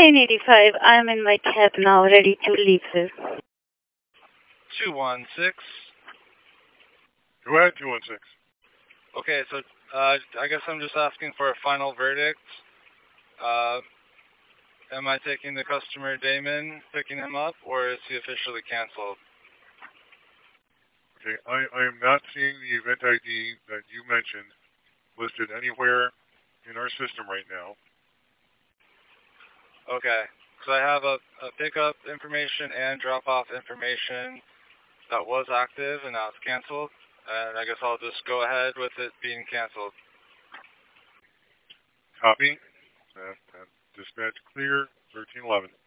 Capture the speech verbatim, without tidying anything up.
ten eighty-five, I'm in my cab now, ready to leave, sir. two one six. Go ahead, two one six. Okay, so uh, I guess I'm just asking for a final verdict. Uh, am I taking the customer Damon, picking him up, or is he officially canceled? Okay, I, I am not seeing the event I D that you mentioned listed anywhere in our system right now. Okay, so I have a, a pickup information and drop-off information that was active and now it's canceled, and I guess I'll just go ahead with it being canceled. Copy. That, that dispatch clear, thirteen eleven.